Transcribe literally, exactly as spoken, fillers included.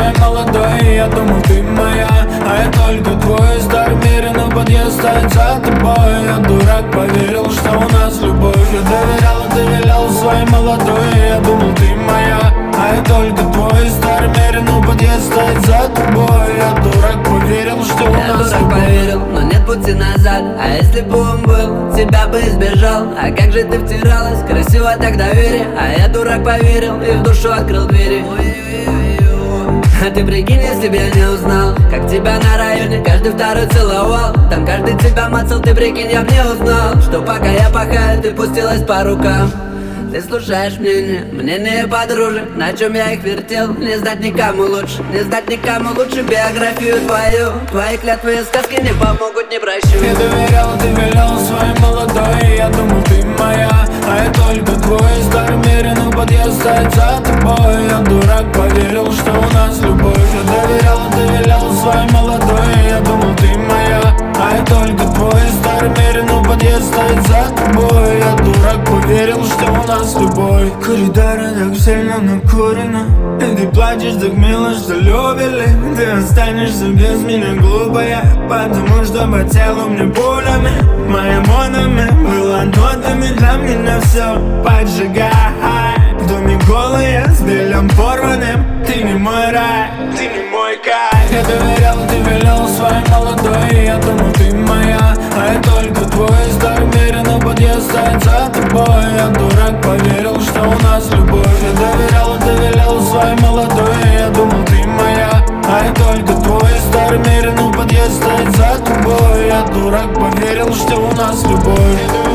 свой молодой, я думал, ты моя, а я только твой. Старый мир, но подъезд стоит за тобой. Я дурак, поверил, что у нас любовь. Я доверял, ты вилял своей молодой. Я думал, ты моя, а я только твой. Старый мир, но подъезд стоит за тобой. Я дурак, поверил, что у Я нас дурак любовь. поверил, но нет пути назад. А если бы он был, тебя бы избежал. А как же ты втиралась, красиво так доверие. А я дурак поверил и в душу открыл двери. А ты прикинь, если б я не узнал, как тебя на районе каждый второй целовал. Там каждый тебя мацал, ты прикинь, я б не узнал, что пока я пахаю, ты пустилась по рукам. Ты слушаешь мнение, мнение подружек, на чем я их вертел. Не знать никому лучше, не знать никому лучше биографию твою. Твои клятвы и сказки не помогут, не прощу. Я доверял, ты вилял своей молодой. Я думал, ты моя, а я только твой. Старый мир, но подъезд стоит за тобой. Я дурак, поверил, что у нас любовь. Я доверял, ты вилял своей молодой. Я думал, ты моя, а я только твой. Старый мир, но подъезд стоит за тобой. Я дурак, поверил, что у нас любовь. Коридоры так сильно накурено, и ты плачешь так мило, что любили. Ты останешься без меня глупая, потому что по телу мне пулями. Моими монами было нотами, для меня все поджигай. В доме голые, с бельем порванным. Ты не мой рай, ты не мой кайф. Я доверял, ты вилял своей молодой. Я думал, ты моя, а я только твой. Старый мир, но подъезд стоит за тобой. Я дурак, поверил, что у нас любовь. Я доверял, ты вилял своей молодой. Я думал, ты моя, а я только твой. Старый мир, но подъезд стоит за тобой. Я дурак, поверил, что у нас любовь.